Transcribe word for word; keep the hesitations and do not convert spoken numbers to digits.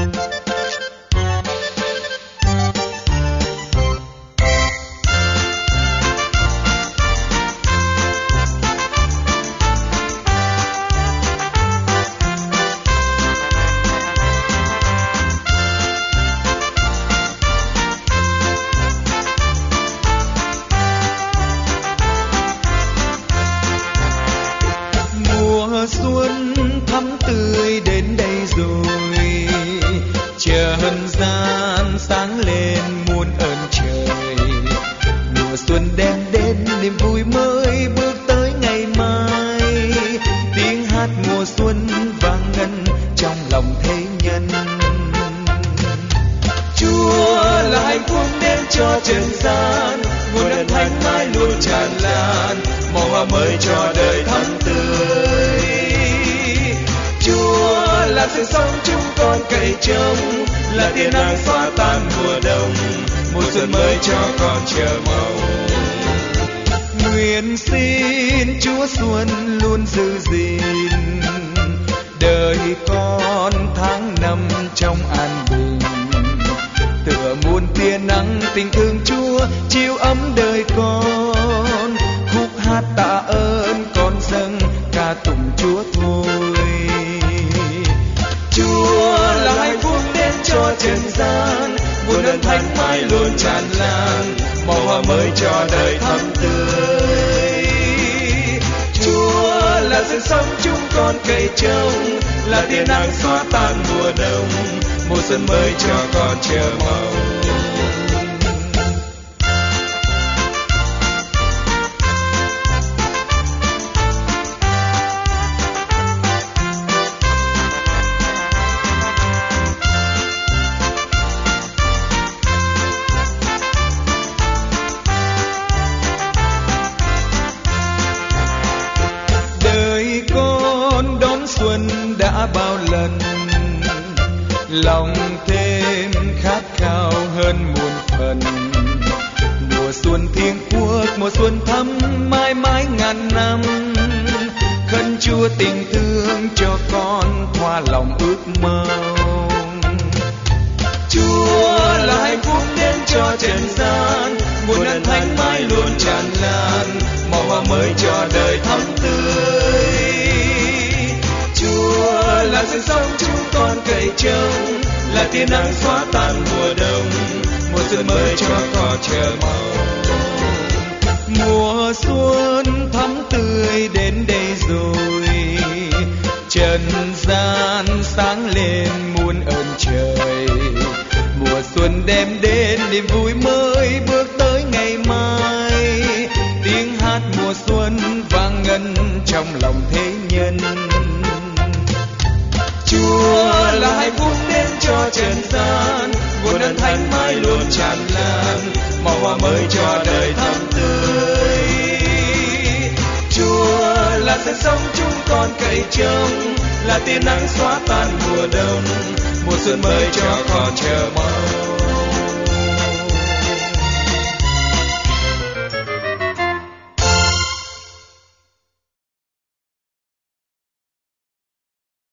Xuân thắm tươi đến đây rồi, trần gian sáng lên muôn ơn trời. Mùa xuân đem đến niềm vui mới bước tới ngày mai. Tiếng hát mùa xuân vang ngân trong lòng thế nhân. Chúa là hạnh phúc đến cho trần gian, nguồn ơn thánh mãi luôn tràn lan, màu hoa mới cho đời thắm tươi. Chúa là sự sống chúng con cậy trông, là tia nắng xóa tan mùa đông, mùa xuân mới cho con chờ mong. Nguyện xin Chúa xuân luôn giữ gìn đời con tháng năm trong an bình. Tựa muôn tia nắng tình thương Chúa chiếu ấm đời con, khúc hát tạ ơn con dâng ca tụng Chúa thôi. Chúa là hạnh phúc đến cho trần gian, nguồn ơn thánh mãi luôn tràn lan, màu hoa mới cho đời thắm tươi. Chúa là sự sống chúng con cậy trông, là tia nắng xóa tan mùa đông, mùa xuân mới cho con chờ mong. Xuân đã bao lần lòng thêm khát khao hơn muôn phần. Mùa xuân thiên quốc, mùa xuân thắm mãi mãi ngàn năm. Khấn Chúa tình thương cho con thỏa lòng ước mong. Chúa là hạnh phúc đến cho trần gian, nguồn ơn thánh mãi luôn tràn lan, màu hoa mới cho đời thắm tươi. Chúa là sự sống chúng con cậy trông, là tia nắng xóa tan mùa đông, mùa xuân mới cho con chờ mong. Mùa xuân thắm tươi đến đây rồi, trần gian sáng lên muôn ơn trời. Mùa xuân đem đến niềm vui mới bước tới ngày mai. Tiếng hát mùa xuân vang ngân trong lòng thế nhân. Chúa là hạnh phúc đến cho trần gian, nguồn ơn thánh mãi luôn tràn lan, màu hoa mới cho đời thắm tươi. Chúa là sự sống chúng con cậy trông, là tia nắng xóa tan mùa đông, mùa xuân mới cho con chờ mong.